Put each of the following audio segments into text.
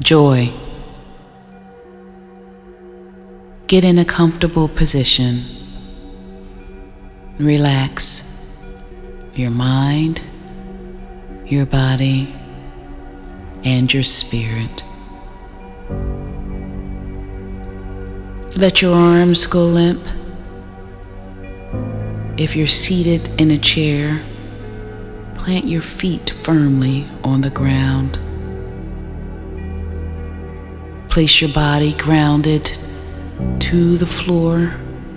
Joy. Get in a comfortable position. Relax your mind, your body, and your spirit. Let your arms go limp. If you're seated in a chair, plant your feet firmly on the ground. Place your body grounded to the floor.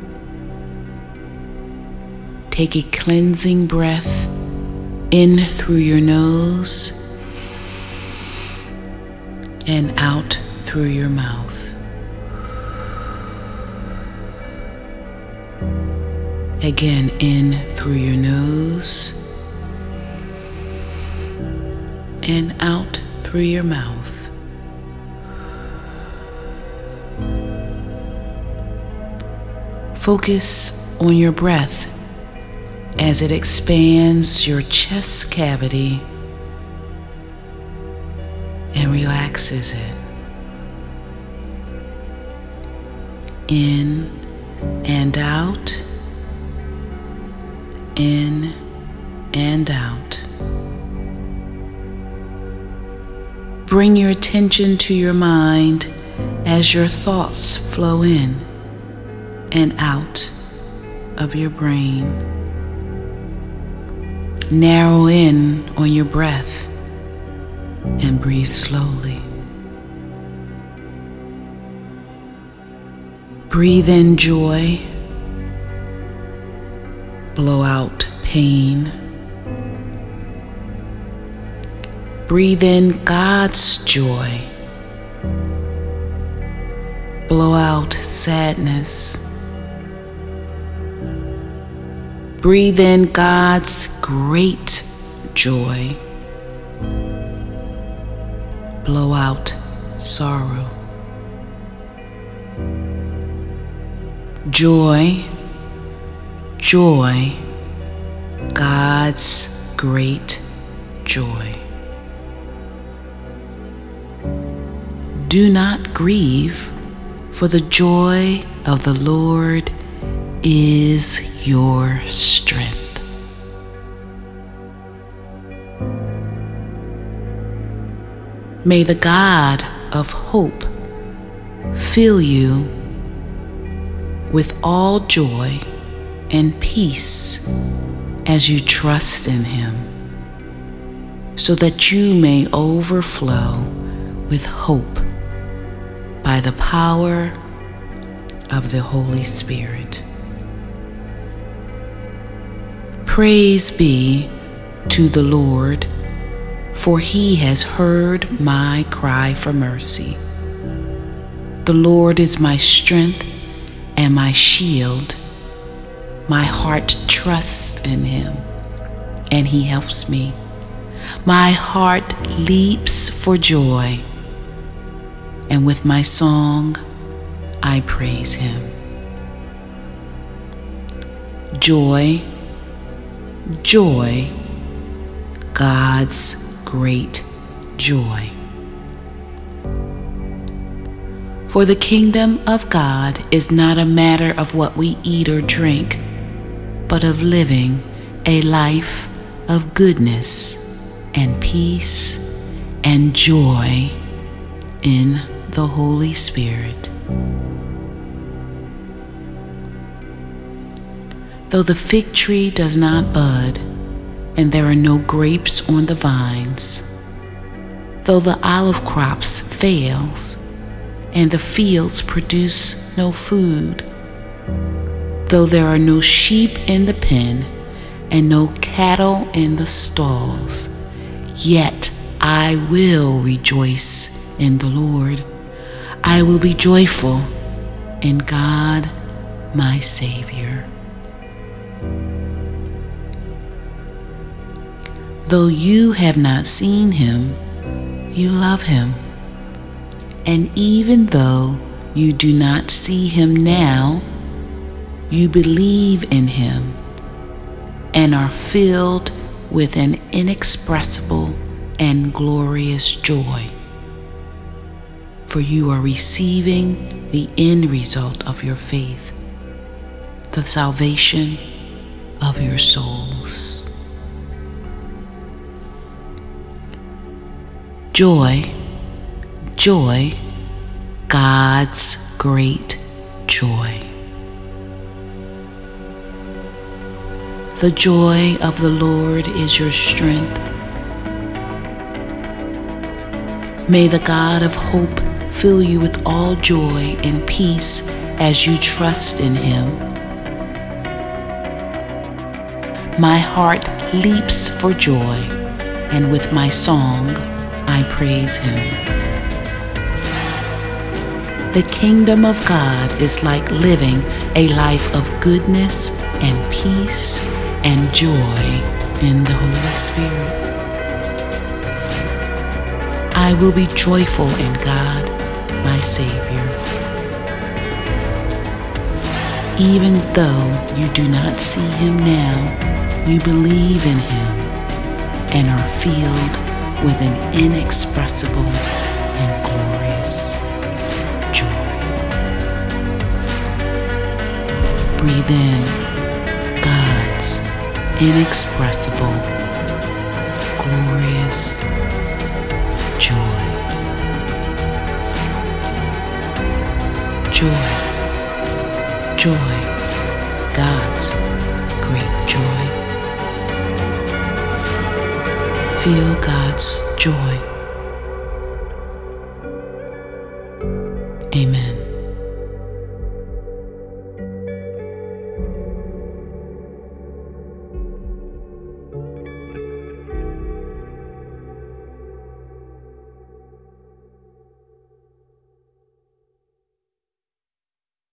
Take a cleansing breath in through your nose and out through your mouth. Again, in through your nose and out through your mouth. Focus on your breath as it expands your chest cavity and relaxes it. In and out. In and out. Bring your attention to your mind as your thoughts flow in and out of your brain. Narrow in on your breath and breathe slowly. Breathe in joy. Blow out pain. Breathe in God's joy. Blow out sadness. Breathe in God's great joy. Blow out sorrow. Joy. Joy, God's great joy. Do not grieve, for the joy of the Lord is your strength. May the God of hope fill you with all joy and peace as you trust in Him, so that you may overflow with hope by the power of the Holy Spirit. Praise be to the Lord, for He has heard my cry for mercy. The Lord is my strength and my shield. My heart trusts in Him, and He helps me. My heart leaps for joy, and with my song I praise Him. Joy, joy, God's great joy. For the kingdom of God is not a matter of what we eat or drink, but of living a life of goodness and peace and joy in the Holy Spirit. Though the fig tree does not bud, and there are no grapes on the vines, though the olive crops fails, and the fields produce no food, though there are no sheep in the pen and no cattle in the stalls, yet I will rejoice in the Lord. I will be joyful in God, my Savior. Though you have not seen Him, you love Him. And even though you do not see Him now, you believe in Him and are filled with an inexpressible and glorious joy. for you are receiving the end result of your faith, the salvation of your souls. Joy, joy, God's great joy. The joy of the Lord is your strength. May the God of hope fill you with all joy and peace as you trust in Him. My heart leaps for joy, and with my song I praise Him. The kingdom of God is like living a life of goodness and peace and joy in the Holy Spirit. I will be joyful in God, my Savior. Even though you do not see Him now, you believe in Him and are filled with an inexpressible and glorious joy. Breathe in God's inexpressible, glorious joy. Joy, joy, God's great joy. Feel God's joy. Amen.